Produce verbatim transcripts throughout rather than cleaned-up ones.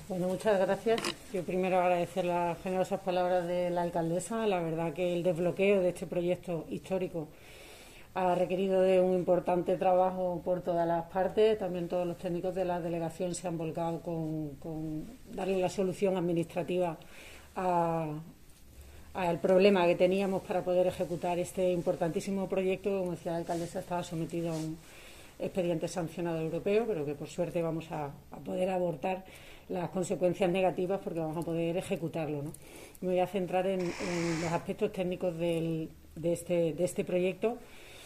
Bueno, muchas gracias. Yo primero agradecer las generosas palabras de la alcaldesa. La verdad que el desbloqueo de este proyecto histórico ha requerido de un importante trabajo por todas las partes. También todos los técnicos de la delegación se han volcado con, con darle la solución administrativa a, al problema que teníamos para poder ejecutar este importantísimo proyecto. Como decía la alcaldesa, estaba sometido a un expediente sancionado europeo, pero que por suerte vamos a, a poder abortar las consecuencias negativas porque vamos a poder ejecutarlo, ¿no? Me voy a centrar en, en los aspectos técnicos del, de, este, de este proyecto.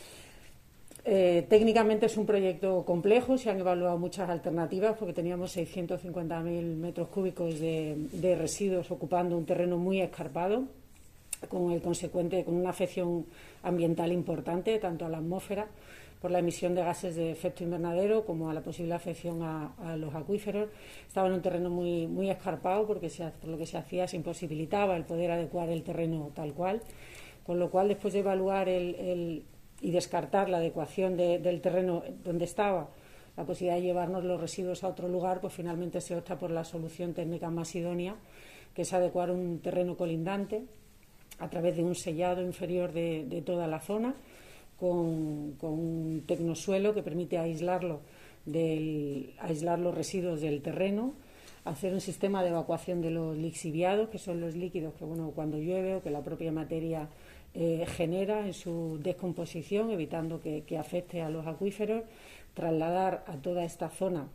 Eh, técnicamente es un proyecto complejo, se han evaluado muchas alternativas porque teníamos seiscientos cincuenta mil metros cúbicos de, de residuos ocupando un terreno muy escarpado, con el consecuente, con una afección ambiental importante, tanto a la atmósfera por la emisión de gases de efecto invernadero como a la posible afección a, a los acuíferos. Estaba en un terreno muy, muy escarpado porque se, por lo que se hacía se imposibilitaba el poder adecuar el terreno tal cual, con lo cual después de evaluar el, el, y descartar la adecuación de, del terreno donde estaba, la posibilidad de llevarnos los residuos a otro lugar, pues finalmente se opta por la solución técnica más idónea, que es adecuar un terreno colindante a través de un sellado inferior de, de toda la zona, con, con un tecnosuelo que permite aislarlo del, aislar los residuos del terreno, hacer un sistema de evacuación de los lixiviados, que son los líquidos que bueno, cuando llueve o que la propia materia eh, genera en su descomposición, evitando que, que afecte a los acuíferos, trasladar a toda esta zona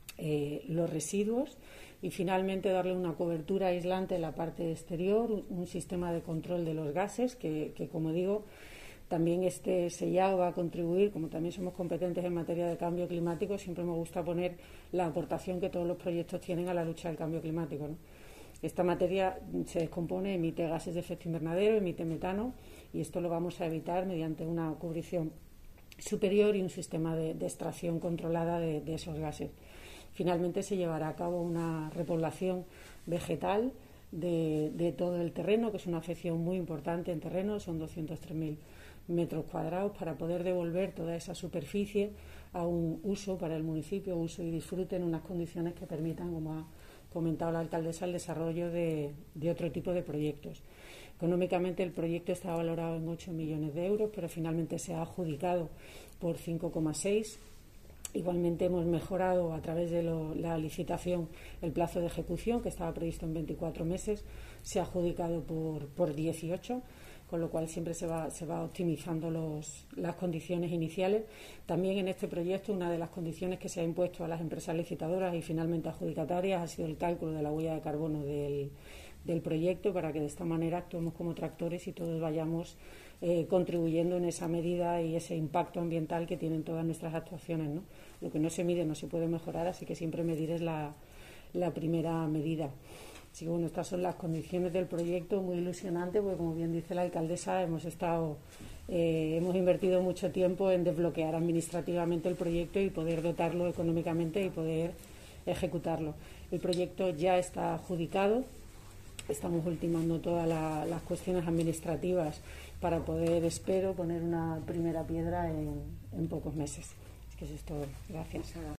eh, los residuos y finalmente darle una cobertura aislante en la parte exterior, un, un sistema de control de los gases que, que como digo, también este sellado va a contribuir, como también somos competentes en materia de cambio climático, siempre me gusta poner la aportación que todos los proyectos tienen a la lucha del cambio climático, ¿no? Esta materia se descompone, emite gases de efecto invernadero, emite metano y esto lo vamos a evitar mediante una cubrición superior y un sistema de, de extracción controlada de, de esos gases. Finalmente se llevará a cabo una repoblación vegetal de, de todo el terreno, que es una afección muy importante en terreno, son doscientos tres mil metros cuadrados, para poder devolver toda esa superficie a un uso para el municipio, uso y disfrute en unas condiciones que permitan, como ha comentado la alcaldesa, el desarrollo de, de otro tipo de proyectos. Económicamente el proyecto está valorado en ocho millones de euros, pero finalmente se ha adjudicado por cinco coma seis. Igualmente hemos mejorado a través de lo, la licitación el plazo de ejecución, que estaba previsto en veinticuatro meses, se ha adjudicado por, por dieciocho, con lo cual siempre se va, se va optimizando los, las condiciones iniciales. También en este proyecto una de las condiciones que se ha impuesto a las empresas licitadoras y finalmente adjudicatarias ha sido el cálculo de la huella de carbono del, del proyecto, para que de esta manera actuemos como tractores y todos vayamos eh, contribuyendo en esa medida y ese impacto ambiental que tienen todas nuestras actuaciones, ¿no? Lo que no se mide no se puede mejorar, así que siempre medir es la, la primera medida. Así que bueno, estas son las condiciones del proyecto, muy ilusionante, porque como bien dice la alcaldesa, hemos estado, eh, hemos invertido mucho tiempo en desbloquear administrativamente el proyecto y poder dotarlo económicamente y poder ejecutarlo. El proyecto ya está adjudicado, estamos ultimando todas la, las cuestiones administrativas para poder, espero, poner una primera piedra en, en pocos meses. Es que eso es todo. Gracias.